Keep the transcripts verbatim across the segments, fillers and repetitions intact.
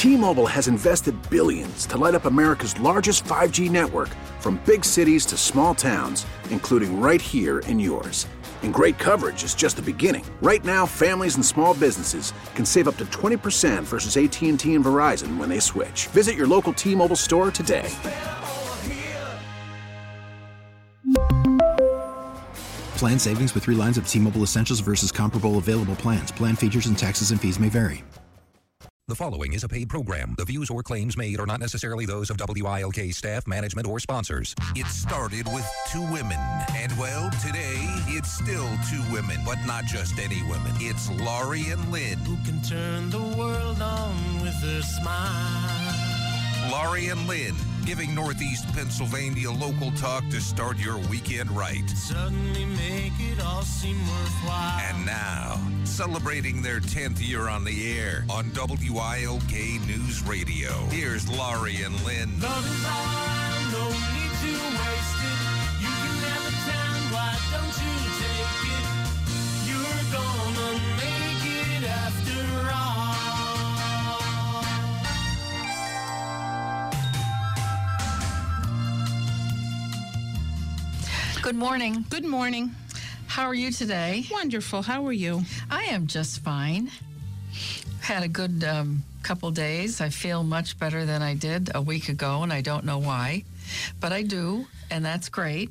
T-Mobile has invested billions to light up America's largest five G network, from big cities to small towns, including right here in yours. And great coverage is just the beginning. Right now, families and small businesses can save up to twenty percent versus A T and T and Verizon when they switch. Visit your local T-Mobile store today. Plan savings with three lines of T-Mobile Essentials versus comparable available plans. Plan features and taxes and fees may vary. The following is a paid program. The views or claims made are not necessarily those of W I L K staff, management, or sponsors. It started with two women. And, well, today, it's still two women. But not just any women. It's Laurie and Lynn. Who can turn the world on with a smile. Laurie and Lynn, giving Northeast Pennsylvania local talk to start your weekend right. Suddenly make it all seem worthwhile. And now, celebrating their tenth year on the air on W I L K News Radio. Here's Laurie and Lynn. Love is all around, no need to waste it. You can have a time, why don't you take it? You're gonna make it after all. Good morning. Good morning. How are you today? Wonderful. How are you? I am just fine. Had a good um, couple days. I feel much better than I did a week ago, and I don't know why, but I do, and that's great.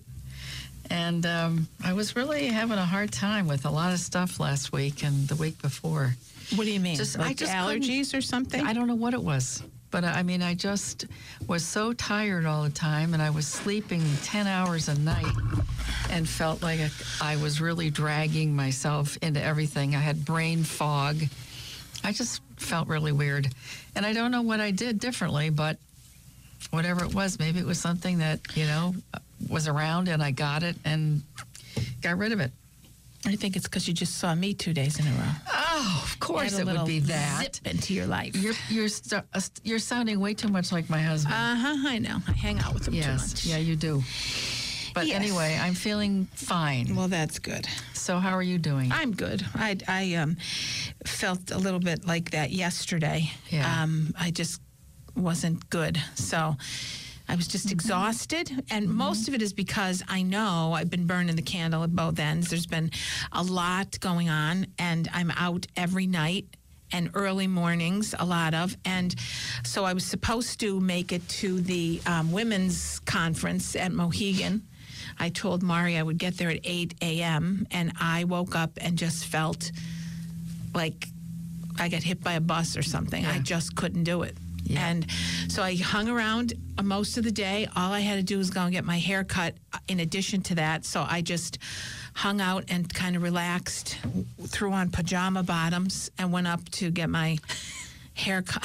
And um, I was really having a hard time with a lot of stuff last week and the week before. What do you mean? Just, like I just allergies or something? I don't know what it was. But I mean, I just was so tired all the time, and I was sleeping ten hours a night and felt like I was really dragging myself into everything. I had brain fog. I just felt really weird. And I don't know what I did differently, but whatever it was, maybe it was something that, you know, was around and I got it and got rid of it. I think it's because you just saw me two days in a row. Oh, of course it would be that. Zip into your life. You're you're st- uh, you're sounding way too much like my husband. Uh huh. I know. I hang out with him yes. too much. Yeah, you do. But yes. Anyway, I'm feeling fine. Well, that's good. So how are you doing? I'm good. I I um felt a little bit like that yesterday. Yeah. Um, I just wasn't good. So. I was just mm-hmm. exhausted, and mm-hmm. most of it is because I know I've been burning the candle at both ends. There's been a lot going on, and I'm out every night and early mornings, a lot of. And so I was supposed to make it to the um, women's conference at Mohegan. I told Mari I would get there at eight a.m., and I woke up and just felt like I got hit by a bus or something. Yeah. I just couldn't do it. Yeah. And so I hung around most of the day. All I had to do was go and get my hair cut in addition to that. So I just hung out and kind of relaxed, threw on pajama bottoms, and went up to get my hair cut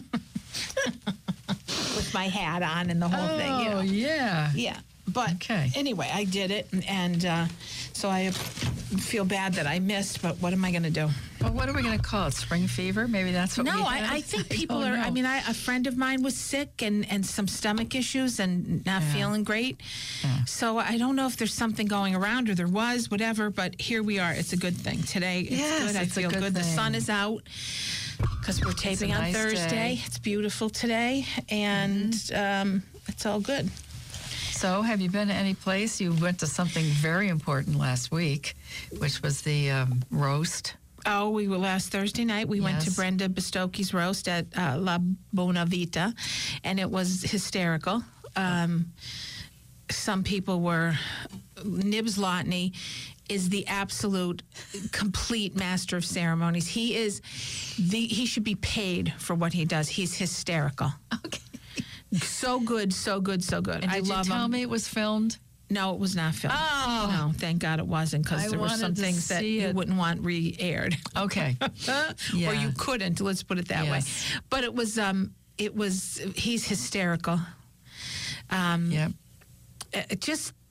with my hat on and the whole oh, thing. You know. yeah. Yeah. But okay. Anyway, I did it, and, and uh, so I feel bad that I missed, but what am I going to do? Well, what are we going to call it? Spring fever? Maybe that's what no, we I, had? I think I people are, know. I mean, I, a friend of mine was sick and, and some stomach issues and not yeah. feeling great. Yeah. So I don't know if there's something going around or there was, whatever, but here we are. It's a good thing. Today, it's yes, good. I it's feel a good. good. Thing. The sun is out because we're taping on nice Thursday. Day. It's beautiful today, and mm-hmm. um, it's all good. So, have you been to any place? You went to something very important last week, which was the um, roast. Oh, we were last Thursday night. We yes. went to Brenda Bistocchi's roast at uh, La Bonavita, and it was hysterical. Um, some people were... Nibs Lotney is the absolute complete master of ceremonies. He is the... He should be paid for what he does. He's hysterical. Okay. So good, so good, so good. And I did love you tell him. me it was filmed? No, it was not filmed. Oh. No, thank God it wasn't, because there were some things that you it. wouldn't want re-aired. Okay. yeah. Or you couldn't, let's put it that yes. way. But it was, um, it was, he's hysterical. Um, yep. It just,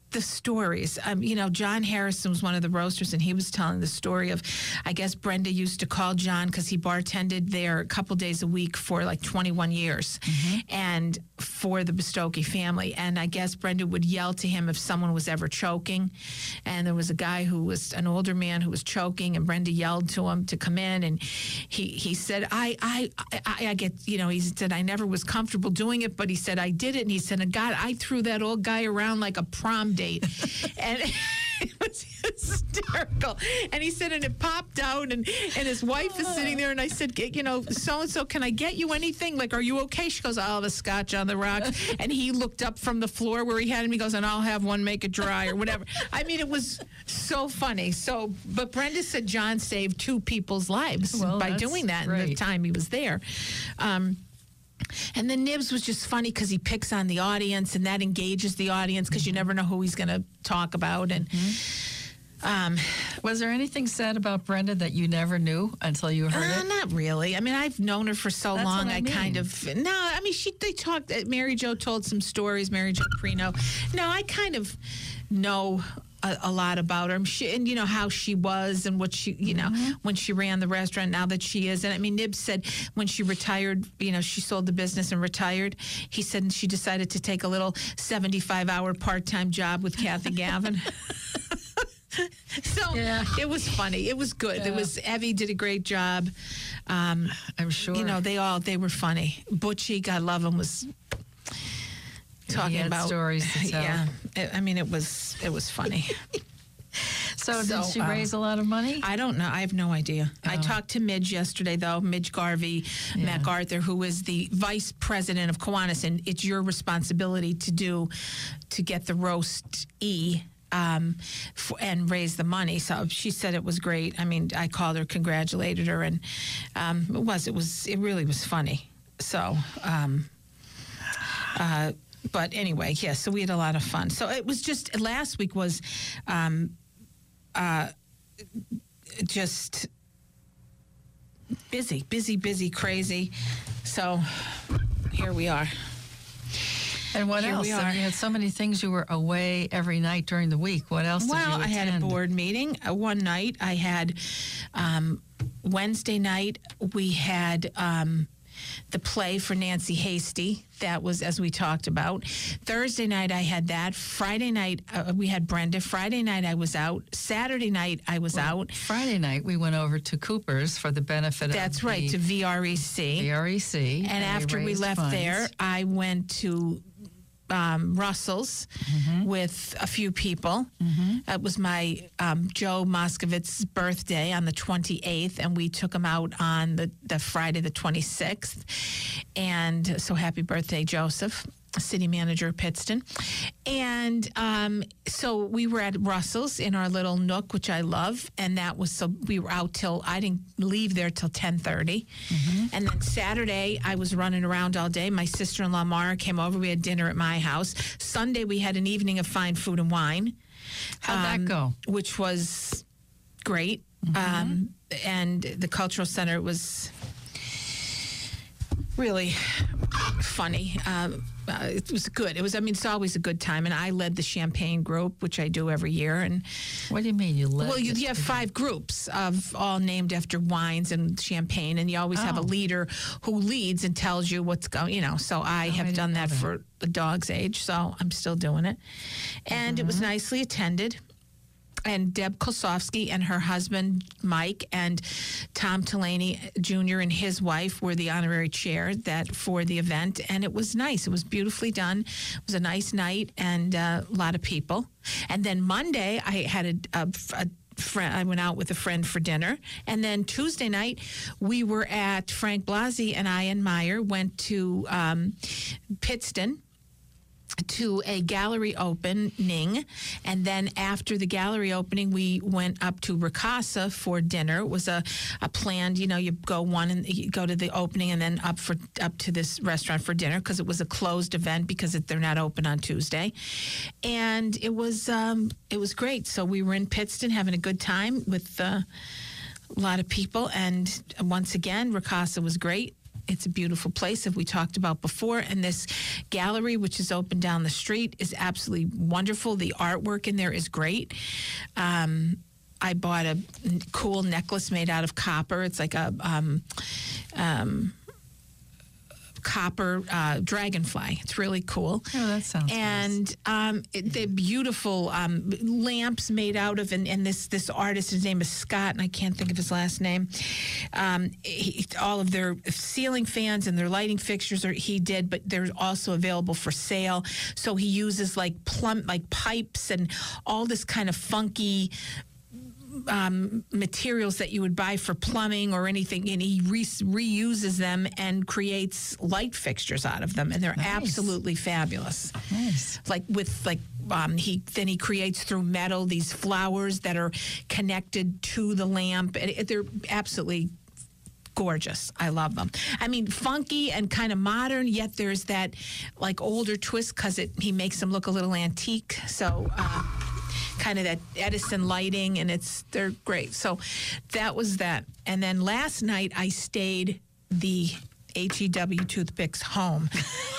the stories. Um, you know, John Harrison was one of the roasters, and he was telling the story of, I guess Brenda used to call John because he bartended there a couple days a week for like twenty-one years, mm-hmm. and for the Bistocchi family. And I guess Brenda would yell to him if someone was ever choking. And there was a guy who was an older man who was choking, and Brenda yelled to him to come in. And he he said, I I I, I get, you know, he said, I never was comfortable doing it, but he said, I did it. And he said, God, I threw that old guy around like a prom date. And it was hysterical. And he said, and it popped out, and, and his wife is sitting there, and I said, you know, so-and-so, can I get you anything? Like, are you okay? She goes, I'll have a scotch on the rocks. And he looked up from the floor where he had him. He goes, and I'll have one, make it dry, or whatever. I mean, it was so funny. So, but Brenda said John saved two people's lives Well, by that's doing that in the great. time he was there. Um, And then Nibs was just funny because he picks on the audience, and that engages the audience because you never know who he's going to talk about. And um, Was there anything said about Brenda that you never knew until you heard uh, it? not really. I mean, I've known her for so That's long. what I kind mean. of no. I mean, she they talked. uh, Mary Jo told some stories. Mary Jo Prino. No, I kind of know a, a lot about her. She, and you know how she was and what she, you know, when she ran the restaurant. Now that she is, and I mean, Nibs said when she retired, you know, she sold the business and retired. He said she decided to take a little seventy-five hour part time job with Kathy Gavin. So Yeah. it was funny. It was good. It Yeah. was Evie did a great job. Um, I'm sure. you know, they all they were funny. Butchie, God love him, was talking had about stories to tell. Yeah, it, I mean, it was it was funny. so, so, did she um, raise a lot of money? I don't know. I have no idea. I talked to Midge yesterday, though. Midge Garvey, Yeah. MacArthur, who is the vice president of Kiwanis, and it's your responsibility to do to get the roast E. Um, f- and raise the money. So she said it was great. I mean, I called her, congratulated her, and um, it was, it was, it really was funny. So, um, uh, but anyway, yeah. So we had a lot of fun. So it was just last week was, um, uh, just busy, busy, busy, crazy. So here we are. And what Here else? we I mean, are. you had so many things. You were away every night during the week. What else did you Well, I had a attend? board meeting uh, one night. I had um, Wednesday night. We had um, the play for Nancy Hasty. That was as we talked about. Thursday night I had that. Friday night uh, we had Brenda. Friday night I was out. Saturday night I was out. Friday night, we went over to Cooper's for the benefit That's of right, the to V R E C. V R E C. And they after we raised left funds. there, I went to um, Russell's with a few people. It was my um, Joe Moskowitz's birthday on the twenty-eighth, and we took him out on the, the Friday the twenty-sixth. And so happy birthday, Joseph, city manager of Pittston. And um, so we were at Russell's in our little nook, which I love. And that was so we were out till, I didn't leave there till ten thirty. And then Saturday, I was running around all day. My sister-in-law, Mara, came over. We had dinner at my house. Sunday, we had an evening of fine food and wine. How'd um, that go? Which was great. Um, and the cultural center was really funny. Um, uh, it was good. It was, I mean, it's always a good time. And I led the champagne group, which I do every year. And What do you mean you led? well, you, this you have big- five groups of all named after wines and champagne, and you always have a Oh. leader who leads and tells you what's going. You know, so I Oh, I have didn't done know that, that. for the dog's age, so I'm still doing it. And it was nicely attended. And Deb Kosofsky and her husband, Mike, and Tom Delaney Junior and his wife were the honorary chair that for the event. And it was nice. It was beautifully done. It was a nice night and uh, a lot of people. And then Monday, I had a, a, a friend. I went out with a friend for dinner. And then Tuesday night, we were at Frank Blasi, and I and Meyer went to um, Pittston to a gallery opening, and then after the gallery opening, we went up to Ricasa for dinner. It was a, a planned, you know, you go one and you go to the opening and then up for up to this restaurant for dinner because it was a closed event because it, they're not open on Tuesday, and it was um, it was great. So we were in Pittston having a good time with uh, a lot of people, and once again, Ricasa was great. It's a beautiful place, as we talked about before. And this gallery, which is open down the street, is absolutely wonderful. The artwork in there is great. Um, I bought a n- cool necklace made out of copper. It's like a um, um, copper uh, dragonfly. It's really cool. Oh, that sounds And um, it, the beautiful um, lamps made out of, and, and this this artist, his name is Scott, and I can't think of his last name. Um, he, all of their ceiling fans and their lighting fixtures are he did, but they're also available for sale. So he uses like plumb like pipes and all this kind of funky Um, materials that you would buy for plumbing or anything, and he re- reuses them and creates light fixtures out of them, and they're Nice. absolutely fabulous. Nice. Like with like um, he then he creates through metal these flowers that are connected to the lamp, and it, they're absolutely gorgeous. I love them. I mean, funky and kind of modern, yet there's that like older twist because it he makes them look a little antique. So. Uh, kind of that Edison lighting, and it's they're great. So that was that. And then last night I stayed the H E W toothpicks home.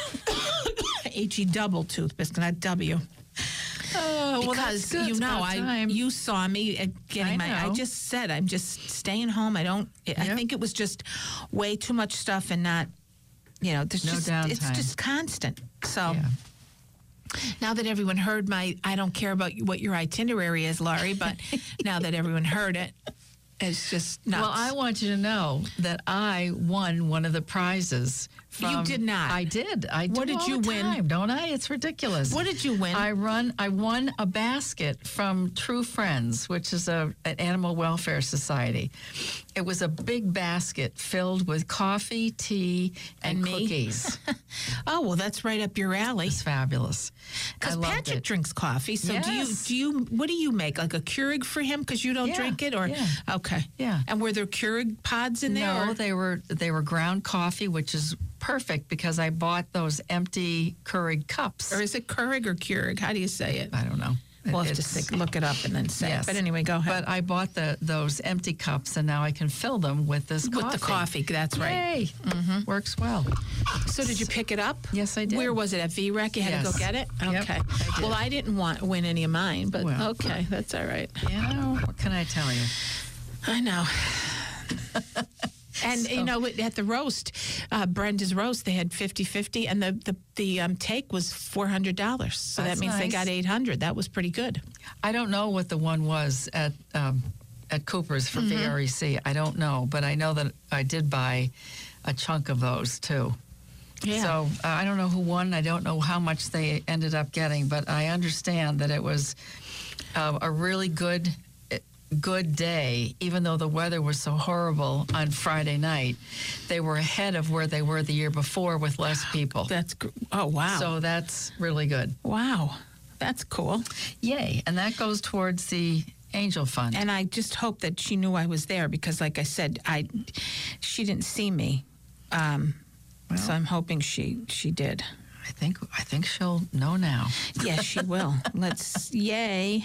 H E double toothpicks, not W. Oh, well, Because that's good. you It's know, about I time. you saw me at getting I my. I know. just said I'm just staying home. I don't. I Yep. think it was just way too much stuff and not. You know, there's No just it's downtime. just constant. So. Yeah. Now that everyone heard my, I don't care about what your itinerary is, Laurie, but now that everyone heard it, it's just nuts. Well, I want you to know that I won one of the prizes. From, You did not. I did. I do What did all you the win? time, don't I? It's ridiculous. What did you win? I run. I won a basket from True Friends, which is a an animal welfare society. It was a big basket filled with coffee, tea, and, And me? cookies. Oh, well, that's right up your alley. It's fabulous. Because I loved Patrick it. drinks coffee. So do you? Yes. Do you? What do you make? Like a Keurig for him because you don't Yeah, drink it, or yeah. okay, Yeah. And were there Keurig pods in there? No, or- they were they were ground coffee, which is perfect because I bought those empty Keurig cups. or is it Keurig or Keurig? How do you say it? I don't know. We'll have to It's- think, look it up and then say. Yes. It. But anyway, go ahead. But I bought the those empty cups, and now I can fill them with this With coffee. the coffee, that's right. Yay! Works well. So did you pick it up? Yes, I did. Where was it? At V REC? You had to Yes. go get it? Yep, Okay. I did. Well, I didn't want win any of mine, but Well. okay, that's all right. You know, what can I tell you? I know. And, you know, at the roast, uh, Brenda's roast, they had fifty-fifty, and the, the, the um, take was four hundred dollars. So That's that means they nice. got eight hundred dollars. That was pretty good. I don't know what the one was at um, at Cooper's for Mm-hmm. V R E C. I don't know, but I know that I did buy a chunk of those too. Yeah. So uh, I don't know who won. I don't know how much they ended up getting, but I understand that it was uh, a really good good day, even though the weather was so horrible on Friday night. They were ahead of where they were the year before with less people. That's, gr- oh, wow. So that's really good. wow. That's cool. Yay. And that goes towards the Angel Fund. And I just hope that she knew I was there because, like I said, I she didn't see me. Um, so I'm hoping she she did. I think I think she'll know now. Yes, she will. Let's, yay.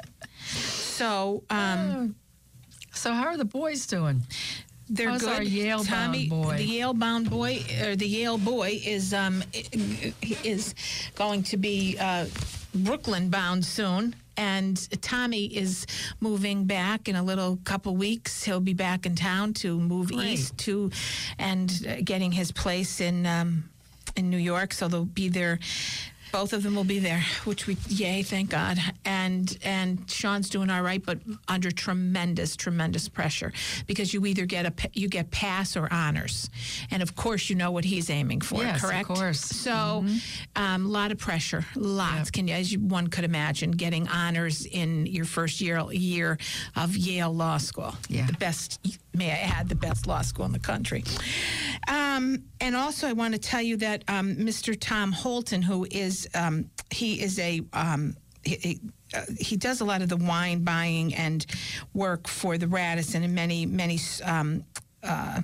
So, um, So how are the boys doing? they're How's good. our Yale-bound Tommy, boy? the Yale-bound boy, or the Yale boy, is um is going to be uh, Brooklyn-bound soon. And Tommy is moving back in a little couple weeks. He'll be back in town to move Great. east to, and uh, getting his place in um, in New York. So they'll be there. Both of them will be there, which we, yay, thank God. And and Sean's doing all right, but under tremendous, tremendous pressure because you either get a pa- you get pass or honors, and of course you know what he's aiming for, Yes, of correct? course. So, a um, lot of pressure, lots. Yep. Can you, as you, one could imagine, getting honors in your first year year of Yale Law School, Yeah. the best. May I add, the best law school in the country. Um, and also, I want to tell you that um, Mister Tom Holton, who is um, he is a um, he, he, uh, he does a lot of the wine buying and work for the Radisson and many many um, uh,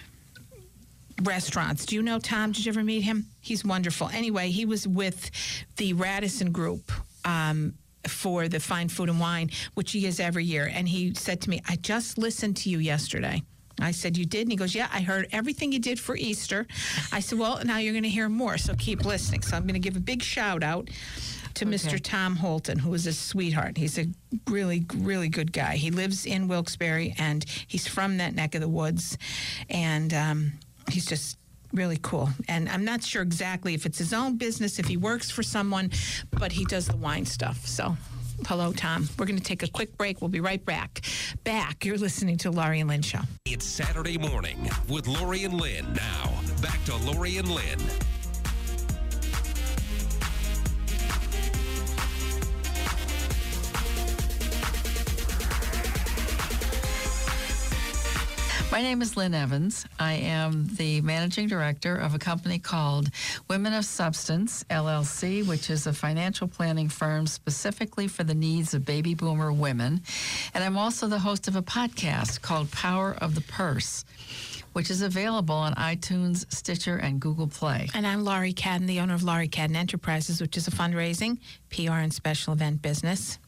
restaurants. Do you know Tom? Did you ever meet him? He's wonderful. Anyway, he was with the Radisson Group. Um, for the Fine Food and Wine, which he is every year. And he said to me, I just listened to you yesterday. I said, you did? And he goes, yeah, I heard everything you did for Easter. I said, well, now you're going to hear more, so keep listening. So I'm going to give a big shout out to Okay. Mister Tom Holton, who is a sweetheart. He's a really, really good guy. He lives in Wilkes-Barre, and he's from that neck of the woods. And um, he's just really cool. And I'm not sure exactly if it's his own business, if he works for someone, but he does the wine stuff. So hello, Tom. We're going to take a quick break. We'll be right back. Back. You're listening to Laurie and Lynn Show. It's Saturday morning with Lori and Lynn. Now, back to Lori and Lynn. My name is Lynn Evans. I am the managing director of a company called Women of Substance, L L C, which is a financial planning firm specifically for the needs of baby boomer women. And I'm also the host of a podcast called Power of the Purse, which is available on iTunes, Stitcher, and Google Play. And I'm Laurie Cadden, the owner of Laurie Cadden Enterprises, which is a fundraising, P R, and special event business.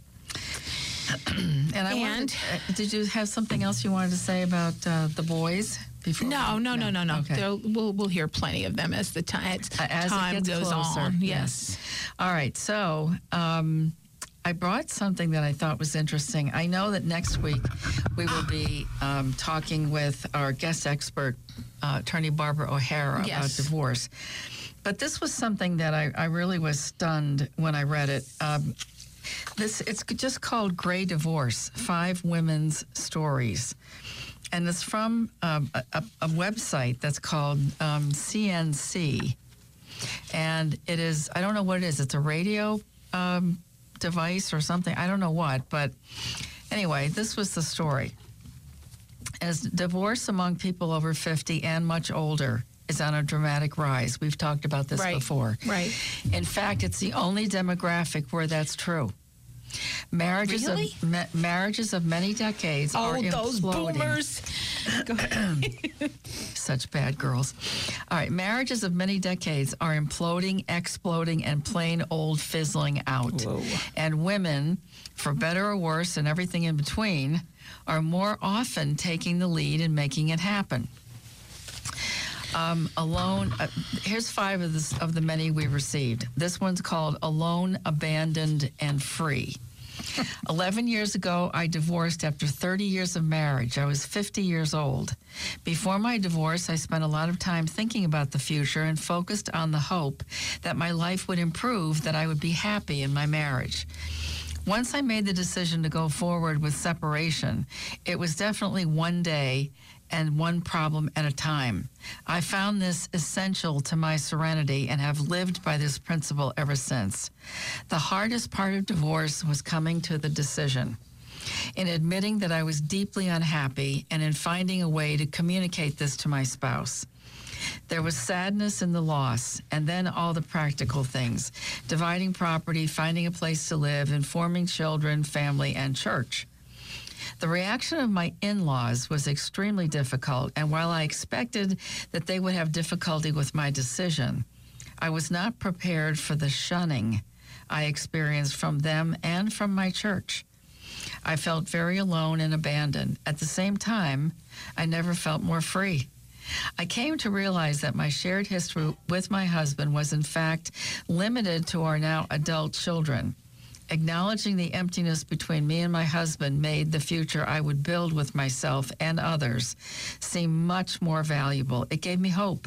And I wanted, And- uh, did you have something else you wanted to say about uh, the boys? Before No, we- no, no, no, no. Okay. There- We'll we'll hear plenty of them as the time Uh, as time it gets goes closer. on. Yes. All right. So um, I brought something that I thought was interesting. I know that next week we will be um, talking with our guest expert, uh, attorney Barbara O'Hara, Yes. about divorce. But this was something that I, I really was stunned when I read it. Um, this it's just called Gray Divorce: Five Women's Stories. And it's from um, a, a, a website that's called um, C N C. And it is, I don't know what it is. It's a radio um, device or something. I don't know what. But anyway, this was the story. As divorce among people over fifty and much older is on a dramatic rise. We've talked about this Right. before. Right. In fact, it's the only demographic where that's true. Marriages Really? of ma- marriages of many decades are Oh, those imploding. boomers. Go ahead. Such bad girls. All right, marriages of many decades are imploding, exploding, and plain old fizzling out. Whoa. And women, for better or worse and everything in between, are more often taking the lead and making it happen. Um, alone, uh, here's five of, this, of the many we received. This one's called Alone, Abandoned, and Free. Eleven years ago, I divorced after thirty years of marriage. I was fifty years old. Before my divorce, I spent a lot of time thinking about the future and focused on the hope that my life would improve, that I would be happy in my marriage. Once I made the decision to go forward with separation, it was definitely one day and one problem at a time. I found this essential to my serenity and have lived by this principle ever since. The hardest part of divorce was coming to the decision, in admitting that I was deeply unhappy and in finding a way to communicate this to my spouse. There was sadness in the loss, and then all the practical things: dividing property, finding a place to live, informing children, family, and church. The reaction of my in-laws was extremely difficult, and while I expected that they would have difficulty with my decision, I was not prepared for the shunning I experienced from them and from my church. I felt very alone and abandoned. At the same time, I never felt more free. I came to realize that my shared history with my husband was in fact limited to our now adult children. Acknowledging the emptiness between me and my husband made the future I would build with myself and others seem much more valuable. It gave me hope.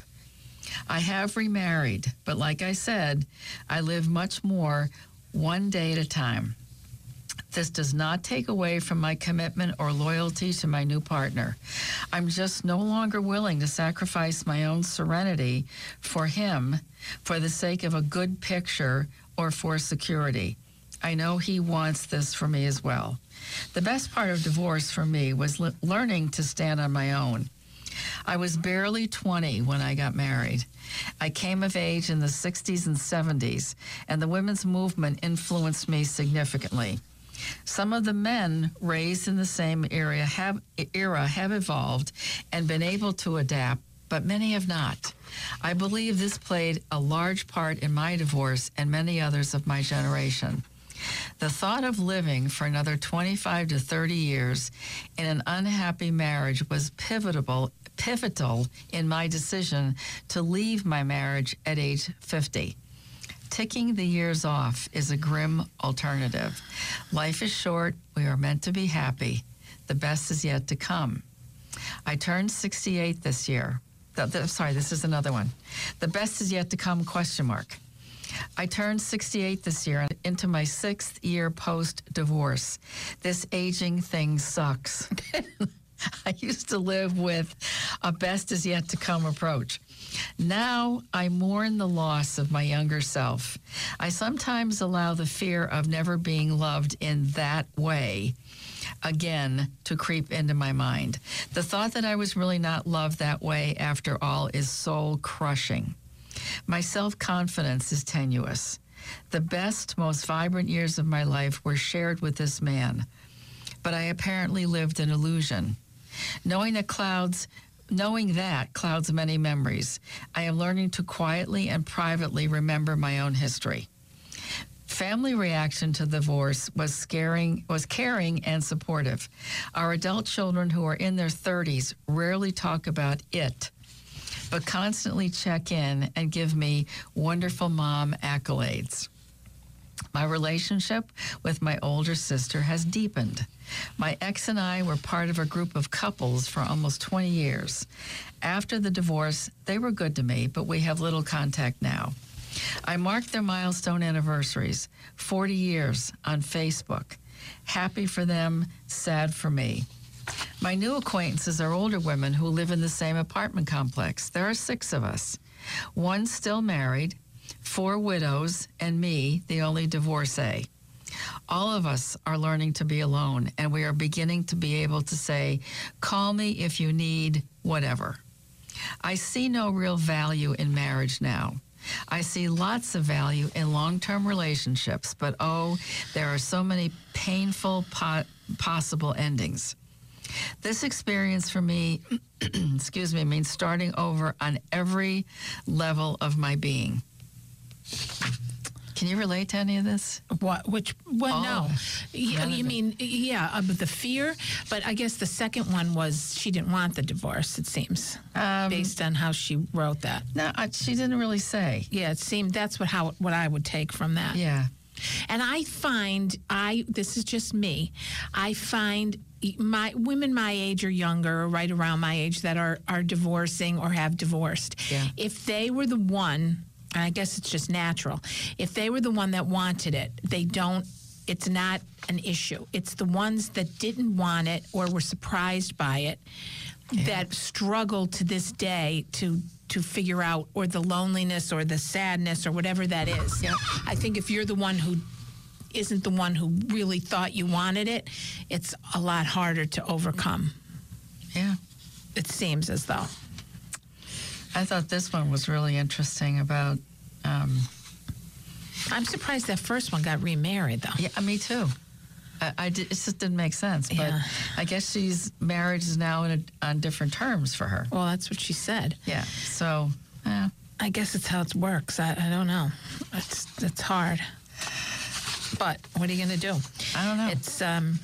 I have remarried, but like I said, I live much more one day at a time. This does not take away from my commitment or loyalty to my new partner. I'm just no longer willing to sacrifice my own serenity for him for the sake of a good picture or for security. I know he wants this for me as well. The best part of divorce for me was le- learning to stand on my own. I was barely twenty when I got married. I came of age in the sixties and seventies, and the women's movement influenced me significantly. Some of the men raised in the same area have, era have evolved and been able to adapt, but many have not. I believe this played a large part in my divorce and many others of my generation. The thought of living for another twenty-five to thirty years in an unhappy marriage was pivotal, pivotal in my decision to leave my marriage at age fifty. Ticking the years off is a grim alternative. Life is short. We are meant to be happy. The best is yet to come. I turned sixty-eight this year. Th- th- sorry, this is another one. The best is yet to come, question mark. I turned sixty-eight this year into my sixth year post-divorce. This aging thing sucks. I used to live with a best is yet to come approach. Now I mourn the loss of my younger self. I sometimes allow the fear of never being loved in that way again to creep into my mind. The thought that I was really not loved that way after all is soul-crushing. My self-confidence is tenuous. The best, most vibrant years of my life were shared with this man, but I apparently lived an illusion. Knowing that clouds, knowing that clouds many memories, I am learning to quietly and privately remember my own history. Family reaction to the divorce was scaring, was caring and supportive. Our adult children who are in their thirties rarely talk about it, but constantly check in and give me wonderful mom accolades. My relationship with my older sister has deepened. My ex and I were part of a group of couples for almost twenty years. After the divorce, they were good to me, but we have little contact now. I marked their milestone anniversaries, forty years, on Facebook. Happy for them, sad for me. My new acquaintances are older women who live in the same apartment complex. There are six of us. One still married, four widows, and me, the only divorcee. All of us are learning to be alone, and we are beginning to be able to say, call me if you need whatever. I see no real value in marriage now. I see lots of value in long-term relationships, but oh, there are so many painful po- possible endings. This experience for me, excuse me, means starting over on every level of my being. Can you relate to any of this? What? Which? Well, All no. of it. You, None you of it. mean, yeah, uh, but the fear. But I guess the second one was she didn't want the divorce. It seems, Um, based on how she wrote that. No, I, she didn't really say. Yeah, it seemed that's what how what I would take from that. Yeah. And I find I this is just me. I find my women my age or younger, or right around my age, that are are divorcing or have divorced. Yeah. If they were the one, and I guess it's just natural, if they were the one that wanted it, they don't. It's not an issue. It's the ones that didn't want it or were surprised by it that struggle to this day to to figure out, or the loneliness or the sadness or whatever that is. Yep. I think if you're the one who isn't the one who really thought you wanted it, it's a lot harder to overcome. Yeah. It seems as though. I thought this one was really interesting about, um, I'm surprised that first one got remarried, though. yeah, me too. I, I did, it just didn't make sense, but Yeah. I guess she's marriage is now in a, on different terms for her. Well, that's what she said. Yeah, so, yeah. I guess it's how it works. I, I don't know. It's it's hard. But what are you going to do? I don't know. It's um.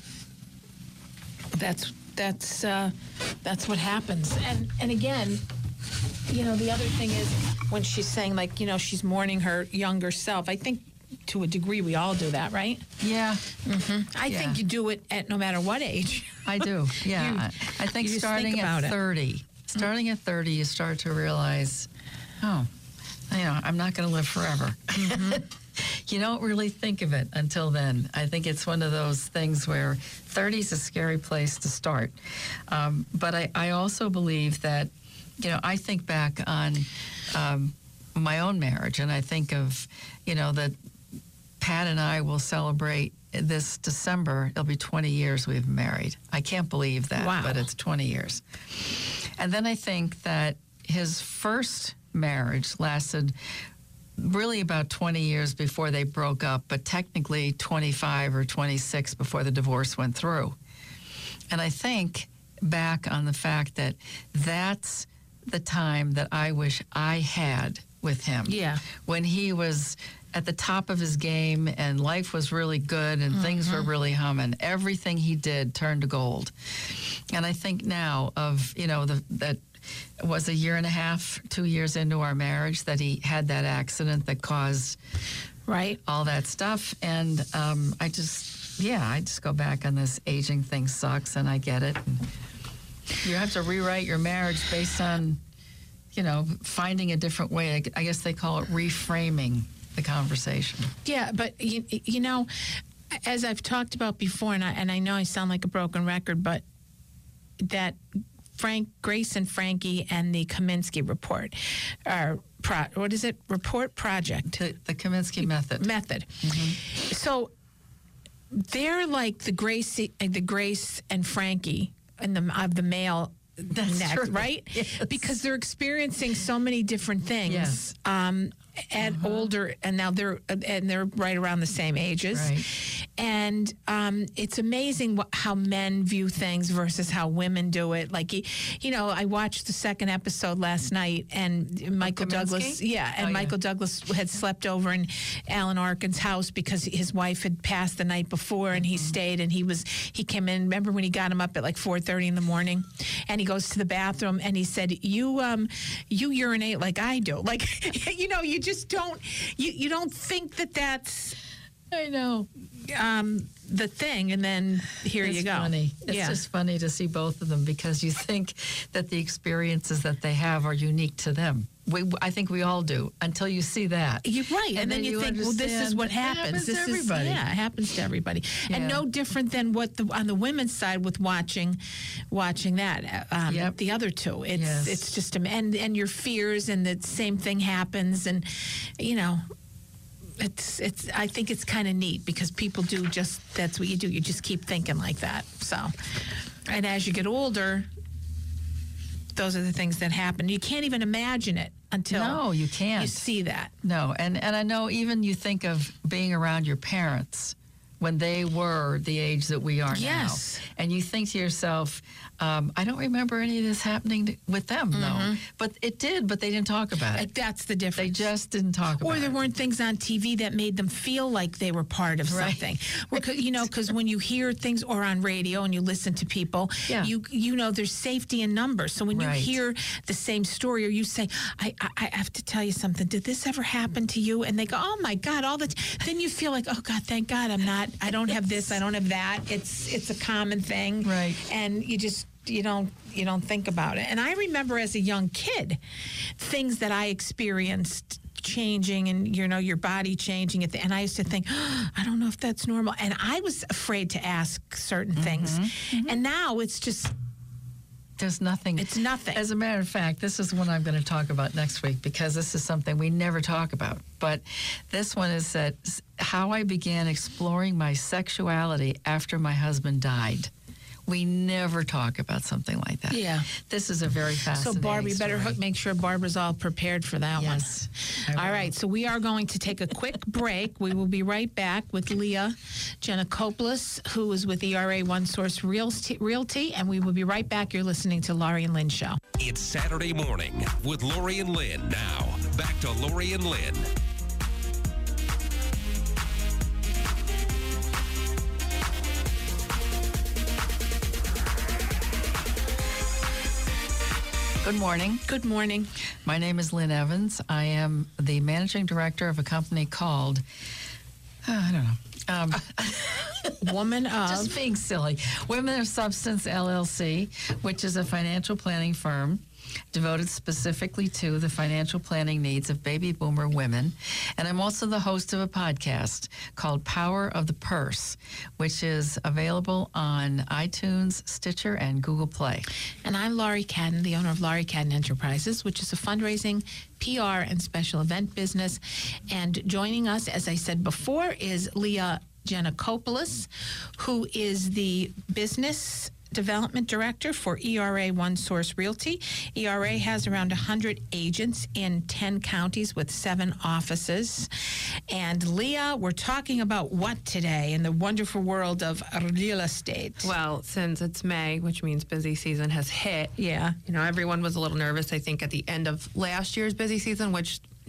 That's that's uh, that's what happens. And and again, you know, the other thing is when she's saying, like, you know, she's mourning her younger self. I think to a degree we all do that, right? Yeah, I Yeah. think you do it at no matter what age. I do. Yeah, You- I, I think you just starting think at about it. thirty, starting at thirty, you start to realize, oh, you know, I'm not going to live forever. Mm-hmm. You don't really think of it until then. I think it's one of those things where thirty is a scary place to start. Um, but I, I also believe that, you know, I think back on um, my own marriage, and I think of, you know, that Pat and I will celebrate this December. It'll be twenty years we've been married. I can't believe that, Wow. but it's twenty years. And then I think that his first marriage lasted really about twenty years before they broke up, but technically twenty-five or twenty-six before the divorce went through. And I think back on the fact that that's the time that I wish I had with him. Yeah. When he was at the top of his game and life was really good and mm-hmm. things were really humming, everything he did turned to gold. And I think now of, you know, the, that was a year and a half, two years into our marriage that he had that accident that caused right all that stuff. And um, I just, yeah, I just go back on this aging thing sucks, and I get it. And you have to rewrite your marriage based on, you know, finding a different way. I, I guess they call it reframing the conversation. Yeah, but you, you know, as I've talked about before, and I, and I know I sound like a broken record, but that Frank, Grace and Frankie and the Kaminsky report, are pro, what is it? Report project. The, the Kaminsky method. Method. Mm-hmm. So they're like the Grace, the Grace and Frankie and the of the male. That's neck, true. Right? Yes. Because they're experiencing so many different things. Yes. Um, and Uh-huh. older, and now they're and they're right around the same ages. Right. And um, it's amazing what, how men view things versus how women do it. Like, you know, I watched the second episode last night, and Michael Kaminsky? Douglas, yeah, and Oh, yeah. Michael Douglas had slept over in Alan Arkin's house because his wife had passed the night before, and he Mm-hmm. stayed, and he was he came in. Remember when he got him up at like four thirty in the morning, and he goes to the bathroom, and he said, "You um, you urinate like I do." Like, you know, you just don't you you don't think that that's I know. um, the thing, and then here It's you go. funny. It's yeah. just funny to see both of them because you think that the experiences that they have are unique to them. We, I think we all do until you see that. You're right, and, And then, then you you think, well, this is understand what it happens. happens to this everybody. is yeah, it happens to everybody, and Yeah. no different than what the, on the women's side with watching, watching that. Um, Yep. The other two, it's Yes. it's just um, and and your fears, and the same thing happens, and you know. It's it's. I think it's kind of neat because people do just that's what you do. You just keep thinking like that. So, and as you get older, those are the things that happen. You can't even imagine it until No, you can't. you see that. No, and, and I know even you think of being around your parents when they were the age that we are Yes. now. And you think to yourself, um, I don't remember any of this happening to, with them, though. But it did, but they didn't talk about Like, it. that's the They difference. just didn't talk about Or it. there weren't things on T V that made them feel like they were part of Right. something. Or, 'cause, you know, because when you hear things or on radio and you listen to people, Yeah. you you know there's safety in numbers. So when Right. you hear the same story or you say, I, I I have to tell you something. Did this ever happen to you? And they go, oh my God, all the t-. Then you feel like, oh God, thank God I'm not. I don't have this. I don't have that. It's it's a common thing. Right. And you just. You don't you don't think about it. And I remember as a young kid, things that I experienced changing and you know your body changing at the, and I used to think, oh, I don't know if that's normal, and I was afraid to ask certain things. And now it's just There's nothing. It's nothing. As a matter of fact, this is one I'm going to talk about next week because this is something we never talk about. But this one is that how I began exploring my sexuality after my husband died. We never talk about something like that. Yeah. This is a very so fascinating Barbie better story. hook, make sure Barbara's all prepared for that Yes, I one. All will. right, so we are going to take a quick break. We will be right back with Leah Janakopoulos, who is with E R A One Source Realty, Realty, and we will be right back. You're listening to Laurie and Lynn Show. It's Saturday morning with Lori and Lynn. Now, back to Lori and Lynn. Good morning. Good morning. My name is Lynn Evans. I am the managing director of a company called, uh, I don't know. Um, Woman of. Just being silly. Women of Substance L L C, which is a financial planning firm devoted specifically to the financial planning needs of baby boomer women. And I'm also the host of a podcast called Power of the Purse, which is available on iTunes, Stitcher, and Google Play. And I'm Laurie Cadden, the owner of Laurie Cadden Enterprises, which is a fundraising, P R, and special event business. And joining us, as I said before, is Leah Janakopoulos, who is the business development director for E R A One Source Realty. E R A has around one hundred agents in ten counties with seven offices. And Leah, we're talking about what today in the wonderful world of real estate? Well, since it's May, which means busy season has hit, Yeah. you know, everyone was a little nervous, I think, at the end of last year's busy season, which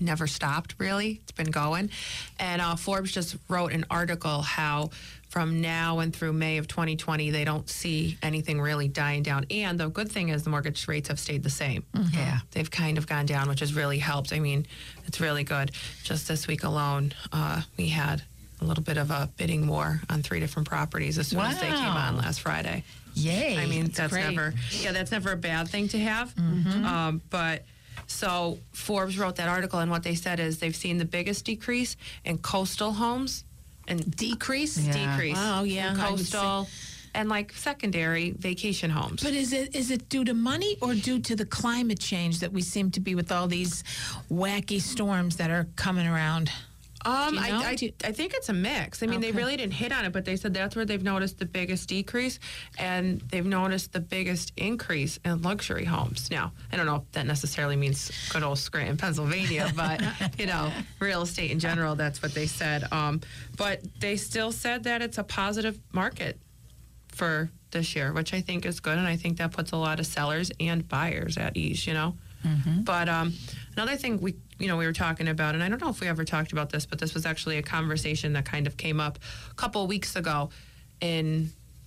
never stopped, really. It's been going. And uh, Forbes just wrote an article how from now and through May of twenty twenty, they don't see anything really dying down. And the good thing is the mortgage rates have stayed the same. Mm-hmm. Yeah. They've kind of gone down, which has really helped. I mean, it's really good. Just this week alone, uh, we had a little bit of a bidding war on three different properties as soon as they came Wow. on last Friday. Yay. I mean, that's great. never, yeah, that's never a bad thing to have. Um, but so Forbes wrote that article, and what they said is they've seen the biggest decrease in coastal homes and Decrease? Yeah. decrease. Oh, yeah, in I would coastal and like secondary vacation homes. But is it is it due to money or due to the climate change that we seem to be with all these wacky storms that are coming around? Um, Do you know? I, I, Do you- I think it's a mix. I mean, they Okay. really didn't hit on it, but they said that's where they've noticed the biggest decrease, and they've noticed the biggest increase in luxury homes. Now, I don't know if that necessarily means good old Scranton, Pennsylvania, but, you know, real estate in general, that's what they said. Um, but they still said that it's a positive market for this year, which I think is good, and I think that puts a lot of sellers and buyers at ease, you know? But um, another thing we, you know, we were talking about, and I don't know if we ever talked about this, but this was actually a conversation that kind of came up a couple of weeks ago in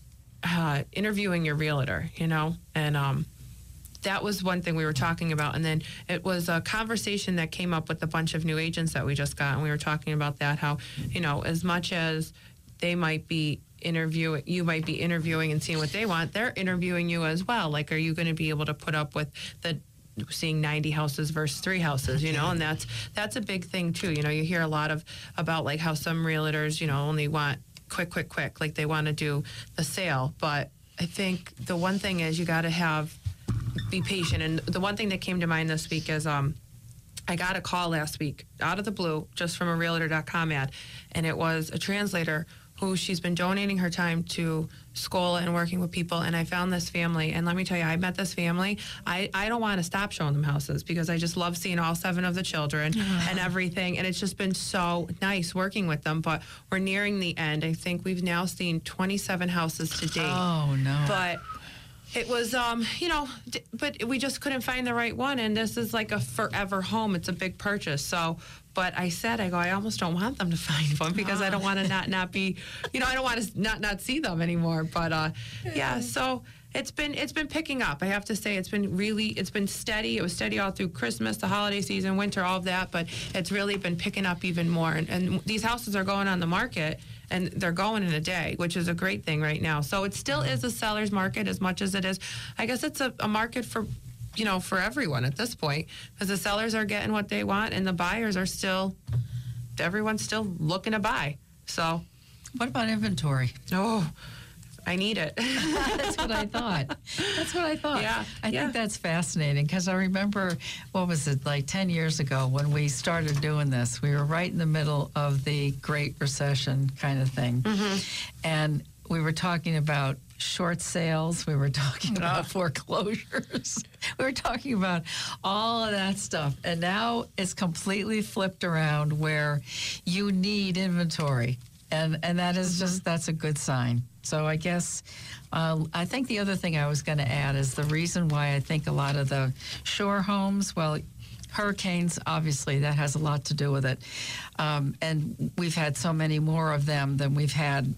uh, interviewing your realtor, you know, and um, that was one thing we were talking about. And then it was a conversation that came up with a bunch of new agents that we just got, and we were talking about that, how, you know, as much as they might be interviewing, you might be interviewing and seeing what they want, they're interviewing you as well. Like, are you going to be able to put up with the seeing ninety houses versus three houses, you know, and that's that's a big thing too. You know, you hear a lot of about like how some realtors, you know, only want quick, quick, quick, like they want to do the sale. But I think the one thing is you got to have be patient. And the one thing that came to mind this week is um, I got a call last week out of the blue just from a realtor dot com ad, and it was a translator who she's been donating her time to school and working with people. And I found this family, and let me tell you, I met this family. I, I don't want to stop showing them houses because I just love seeing all seven of the children and everything. And it's just been so nice working with them. But we're nearing the end. I think we've now seen twenty-seven houses to date. Oh, no. But it was, um, you know, d- but we just couldn't find the right one. And this is like a forever home. It's a big purchase. So, but I said, I go, I almost don't want them to find one because I don't want to not, not be, you know, I don't want to not, not see them anymore. But, uh, yeah, so it's been, it's been picking up. I have to say it's been really, it's been steady. It was steady all through Christmas, the holiday season, winter, all of that. But it's really been picking up even more. And, and these houses are going on the market, and they're going in a day, which is a great thing right now. So it still is a seller's market as much as it is. I guess it's a, a market for, you know, for everyone at this point, because the sellers are getting what they want and the buyers are still, everyone's still looking to buy. So, What about inventory? oh, I need it. That's what I thought. That's what I thought. Yeah, I yeah. think that's fascinating because I remember, what was it, like ten years ago when we started doing this, we were right in the middle of the Great Recession kind of thing. Mm-hmm. And we were talking about short sales. We were talking about Oh. foreclosures. We were talking about all of that stuff. And now it's completely flipped around where you need inventory. And and that is just, that's a good sign. So I guess, uh, I think the other thing I was going to add is the reason why I think a lot of the shore homes, well, hurricanes, obviously, that has a lot to do with it. Um, and we've had so many more of them than we've had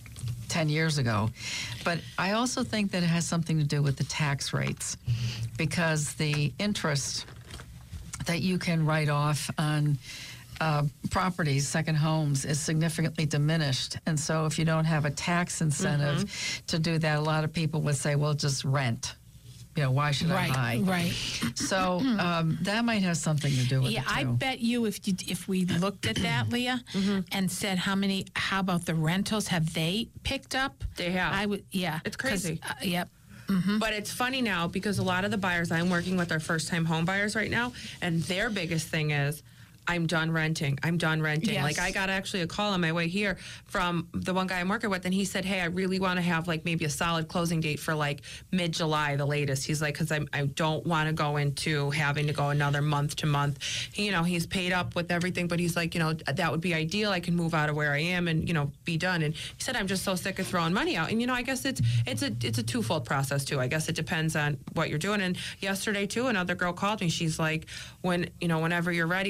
ten years ago. But I also think that it has something to do with the tax rates because the interest that you can write off on uh, properties, second homes, is significantly diminished. And so if you don't have a tax incentive Mm-hmm. to do that, a lot of people would say, well, just rent. You know, why should Right, I buy? right. So um, that might have something to do with Yeah, it, too. I bet you if you if we looked at that, Leah, and said how many, how about the rentals? Have they picked up? They have. I would, yeah. It's 'cause, crazy. Uh, yep. But it's funny now because a lot of the buyers I'm working with are first-time home buyers right now, and their biggest thing is, I'm done renting. I'm done renting. Yes. Like I got actually a call on my way here from the one guy I'm working with, and he said, "Hey, I really want to have like maybe a solid closing date for like mid-July, the latest." He's like, "Because I I don't want to go into having to go another month to month." He, you know, he's paid up with everything, but he's like, you know, that would be ideal. I can move out of where I am and you know be done. And he said, "I'm just so sick of throwing money out." And you know, I guess it's it's a it's a twofold process too. I guess it depends on what you're doing. And yesterday too, another girl called me. She's like, "When you know, whenever you're ready, please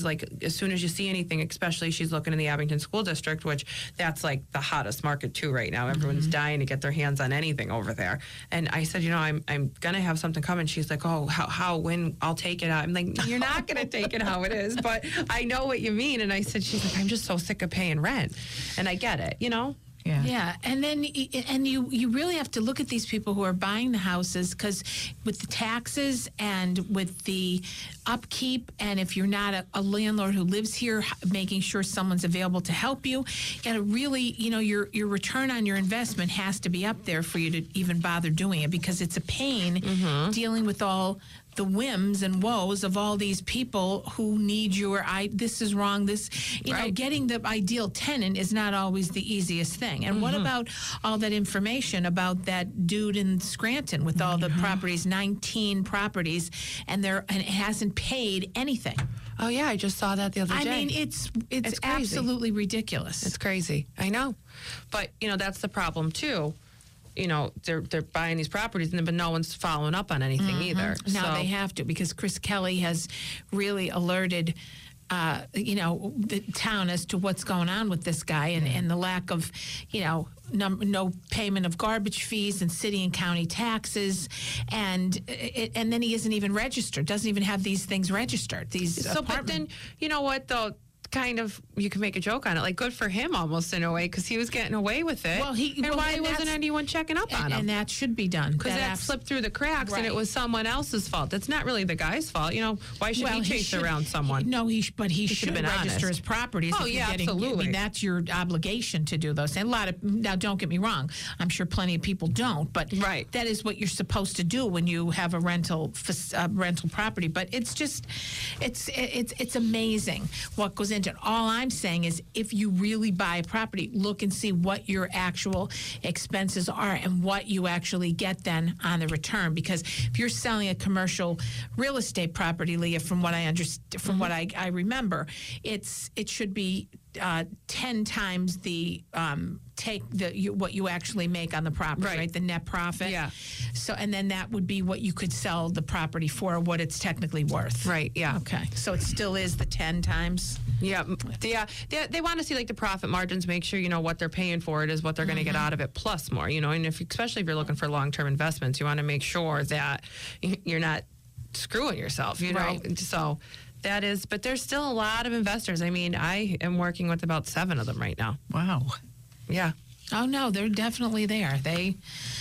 like as soon as you see anything, especially she's looking in the Abington School District, which that's like the hottest market too right now. Everyone's mm-hmm. dying to get their hands on anything over there. And I said, you know, I'm I'm gonna have something coming. She's like, oh, how how when I'll take it out. I'm like, you're not gonna take it how it is, but I know what you mean. And I said, she's like, I'm just so sick of paying rent, and I get it, you know. Yeah. Yeah, and then y- and you you really have to look at these people who are buying the houses, because with the taxes and with the upkeep, and if you're not a, a landlord who lives here, h- making sure someone's available to help you, and really, you know, your your return on your investment has to be up there for you to even bother doing it, because it's a pain Mm-hmm. dealing with all the whims and woes of all these people who need your, I, this is wrong, this, you know, Right. getting the ideal tenant is not always the easiest thing. And what about all that information about that dude in Scranton with all the properties, nineteen properties, and there and it hasn't paid anything? Oh yeah, I just saw that the other I day. mean, it's it's, It's crazy. absolutely ridiculous. It's crazy. I know. But, you know, that's the problem, too. You know, they're they're buying these properties, and but no one's following up on anything either. Now so. they have to, because Chris Kelly has really alerted, uh, you know, the town as to what's going on with this guy, and, and the lack of, you know, num- no payment of garbage fees and city and county taxes, and it, and then he isn't even registered, doesn't even have these things registered. These So, but apartment- then, you know what, though? Kind of, you can make a joke on it. Like, good for him almost in a way, because he was getting away with it. Well, he- and well, why and wasn't that's- anyone checking up on and, him? and that should be done. Because that abs- slipped through the cracks, and it Right. was someone else's fault. It's not really the guy's fault. You know, why should Well, he chase should- around someone? No, he sh- but he, should should have been register honest. his properties. Oh, if you're yeah, getting, I absolutely. mean, that's your obligation to do those. And a lot of now, don't get me wrong. I'm sure plenty of people don't, but Right. that is what you're supposed to do when you have a rental fac- uh, rental property. But it's just, it's it's it's amazing what goes into it. All I'm saying is, if you really buy a property, look and see what your actual expenses are and what you actually get then on the return. Because if you're selling a commercial real estate property, Leah, from what I understand, from what I, I remember, it's it should be uh, ten times the um, take the you, what you actually make on the property, Right. right? The net profit. Yeah. So and then that would be what you could sell the property for, what it's technically worth. Right, yeah. Okay. So it still is the ten times. Yeah, m- yeah. They, they want to see like the profit margins, make sure you know what they're paying for it is what they're going to get out of it plus more. You know, and if especially if you're looking for long term investments, you want to make sure that y- you're not screwing yourself. You know, Right. so that is. But there's still a lot of investors. I mean, I am working with about seven of them right now. Wow. Yeah. Oh no, they're definitely there. They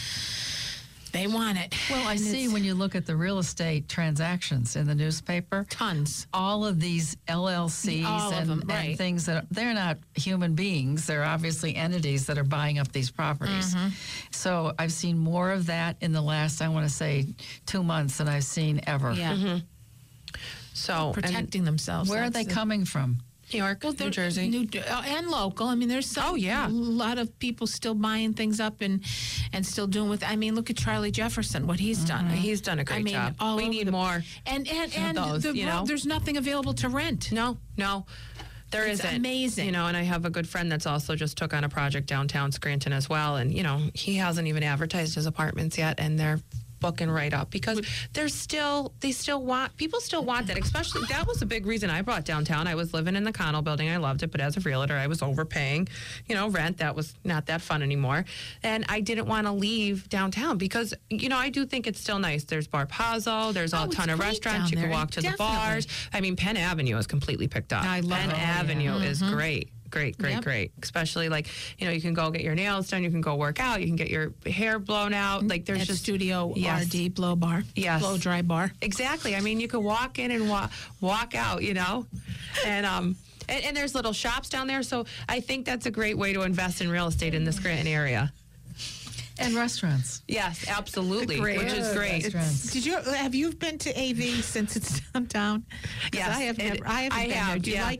they want it. Well, I And see it's when you look at the real estate transactions in the newspaper, tons. all of these L L Cs All of and, them, and right. things that are, they're not human beings. They're obviously entities that are buying up these properties. Mm-hmm. So I've seen more of that in the last, I want to say, two months than I've seen ever. Yeah. So and Protecting themselves. Where are That's they the- coming from? New York, Well, New they're- Jersey. New, uh, and local. I mean, there's some, Oh, yeah. a lot of people still buying things up and and still doing with. I mean, look at Charlie Jefferson, what he's done. He's done a great I mean, job. all We over need the- more. And and of and those, the, you ro- know? there's nothing available to rent. No, no. There It's isn't. amazing. You know, and I have a good friend that's also just took on a project downtown Scranton as well. And, you know, he hasn't even advertised his apartments yet, and they're booking right up because there's still, they still want, people still want that, especially, that was a big reason I brought downtown. I was living in the Connell building. I loved it, but as a realtor, I was overpaying, you know, rent. That was not that fun anymore. And I didn't want to leave downtown because, you know, I do think it's still nice. There's Bar Pazzo, there's a Oh, it's ton of great restaurants. down You can there. walk to Definitely. the bars. I mean, Penn Avenue is completely picked up. I love Penn it. Oh, yeah. Avenue is great. Great, great, Yep. great. Especially like, you know, you can go get your nails done, you can go work out, you can get your hair blown out. Like there's At just Studio Yes. R D Blow Bar. Yes. Blow Dry Bar. Exactly. I mean, you could walk in and walk walk out, you know, and um. And, and there's little shops down there, so I think that's a great way to invest in real estate in the Scranton area. And restaurants. Yes, absolutely, Great. which is great. Restaurants. Did you have you been to A V since it's downtown? 'Cause Yes, I have it- never. I haven't I been there. have, Do you yeah. like it?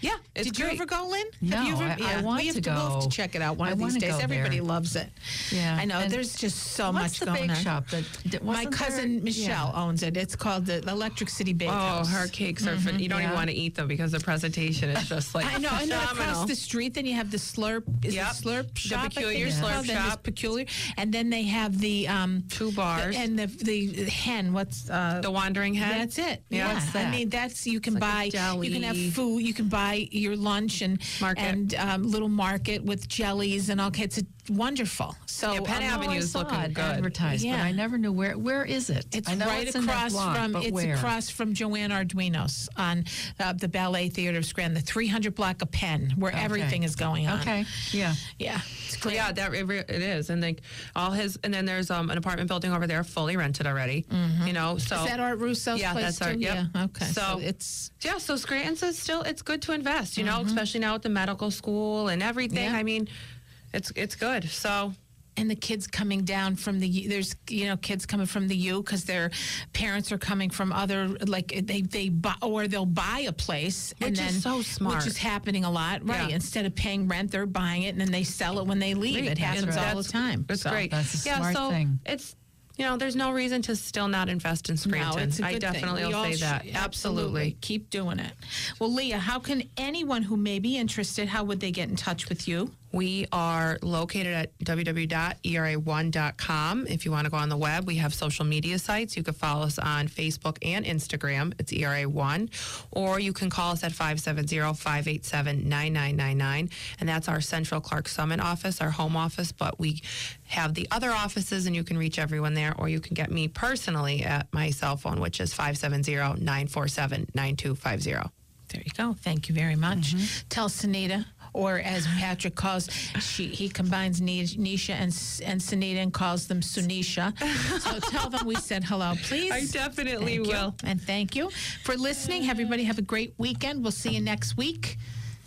Yeah. It's Did you great. ever go, Lynn? No, Have you ever, I- I yeah. want we have to to, we'll have to go. check it out one I of these wanna days. go Everybody there. loves it. Yeah, I know. and There's just so What's much the going bake on. shop that d- My wasn't cousin there- Michelle yeah. owns it. It's called the Electric City Oh, Bakehouse. her cakes are. fin- You don't even Yeah. want to eat them because the presentation is just like I know, and then across phenomenal. the street, then you have the Slurp, is Yep. it Slurp The shop? I think Peculiar it's Slurp called, then there's shop. Peculiar, and then they have the um, Two bars. the- and the the hen. What's uh, The Wandering Head. That's it. Yeah. Yeah, What's I that? mean that's you can like a buy. You can have deli. food. You can buy your lunch and Market. and um, little market with jellies and all kinds. It's wonderful. So Yeah, Penn um, Avenue Oh, I is saw looking it good. advertised, Yeah. but I never knew where. Where is it? It's I know right it's in that across block, from but it's where? across from Joanne Arduino's on uh, the Ballet Theater of Scranton, the three hundred block of Penn, where Okay. everything is going on. Okay, yeah. Yeah. It's great. Yeah, that it, re- it is, and like all his, and then there's um an apartment building over there, fully rented already. You know, so Is that Art Russo's Yeah, place that's too? Art- yep. Yeah. Okay. So, So- it's yeah, so Scranton's is still it's good to invest. You know, especially now with the medical school and everything. Yeah. I mean, it's it's good. So and the kids coming down from the U- there's you know kids coming from the U because their parents are coming from other like they they buy or they'll buy a place and Which then is so smart. which is happening a lot, right? Yeah. Instead of paying rent, they're buying it and then they sell it when they leave. It happens And all the that's- time. It's So, great. that's a yeah, smart so thing. it's you know, there's no reason to still not invest in Scranton. No, it's a I good definitely thing. We will all say should- that. Absolutely. Keep doing it. Well, Leah, how can anyone who may be interested, how would they get in touch with you? We are located at w w w dot e r a one dot com. If you want to go on the web, we have social media sites. You can follow us on Facebook and Instagram. It's E R A one. Or you can call us at five seven zero, five eight seven, nine nine nine nine. And that's our Central Clark Summit office, our home office. But we have the other offices, and you can reach everyone there. Or you can get me personally at my cell phone, which is five seven zero, nine four seven, nine two five zero. There you go. Thank you very much. Tell Sunita, or as Patrick calls, she he combines Ni- Nisha and and Sunita and calls them Sunisha. So tell them we said hello, please. I definitely Thank you. will. And thank you for listening. Everybody have a great weekend. We'll see you next week.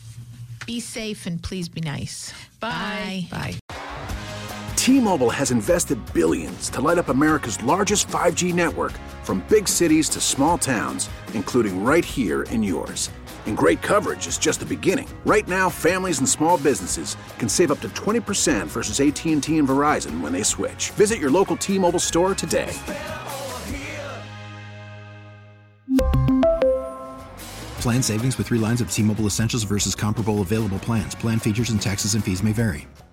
Be safe and please be nice. Bye. Bye. T-Mobile has invested billions to light up America's largest five G network, from big cities to small towns, including right here in yours. And great coverage is just the beginning. Right now, families and small businesses can save up to twenty percent versus A T and T and Verizon when they switch. Visit your local T-Mobile store today. Plan savings with three lines of T-Mobile Essentials versus comparable available plans. Plan features and taxes and fees may vary.